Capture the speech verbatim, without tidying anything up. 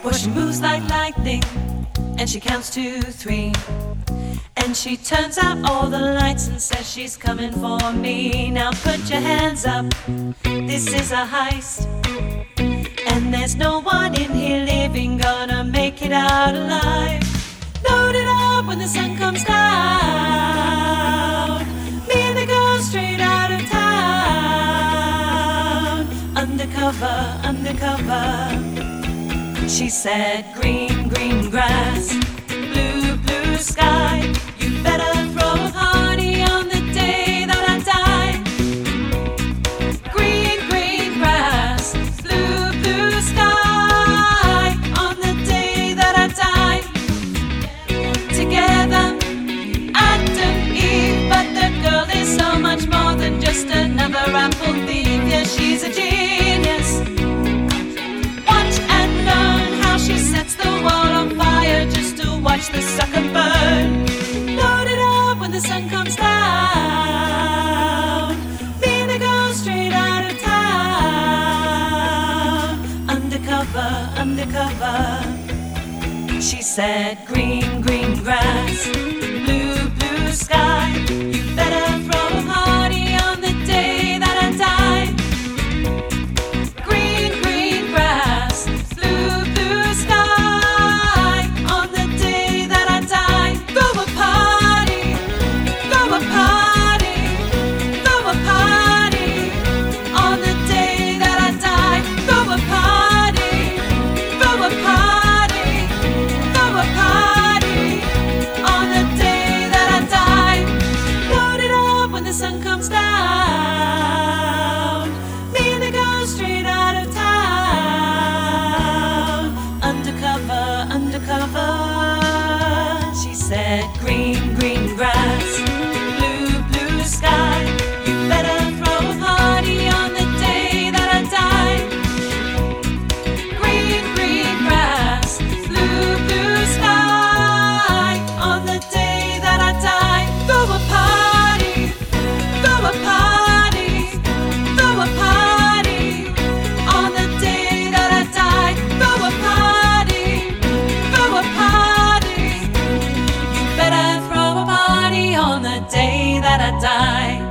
Well, she moves like lightning, and she counts to three. And she turns out all the lights and says she's coming for me. Now put your hands up, this is a heist. And there's no one in here living gonna make it out alive. Load it up when the sun comes down. Me and the girl straight out of town. Undercover, undercover. She said green, green grass, blue, blue sky. You better throw a party on the day that I die. Green, green grass, blue, blue sky. On the day that I die. Together, Adam, Eve. But the girl is so much more than just another apple thief. Yeah, she's a genius. Watch and learn how she sets the world on fire just to watch the sucker burn. Load it up when the sun comes down. Me and the girl straight out of town. Undercover, undercover. She said green, green grass, blue, blue sky. You better throw a party on the day that I die. Green, green grass, blue, blue sky. On the day that I die. Throw a party, throw a party, throw a party. On the day that I die. Throw a party, throw a party, throw a party. On the day that I die. Load it up when the sun comes down. Me and the girl straight out of town. Undercover, undercover. She said green, green grass, blue, blue sky. You better throw a party on the day that I die. Green, green grass, blue, blue sky. On the day that I die. Throw a party, throw a party, throw a party. On the day that I die. Throw a party, throw a party. You better throw a party on the day that I die.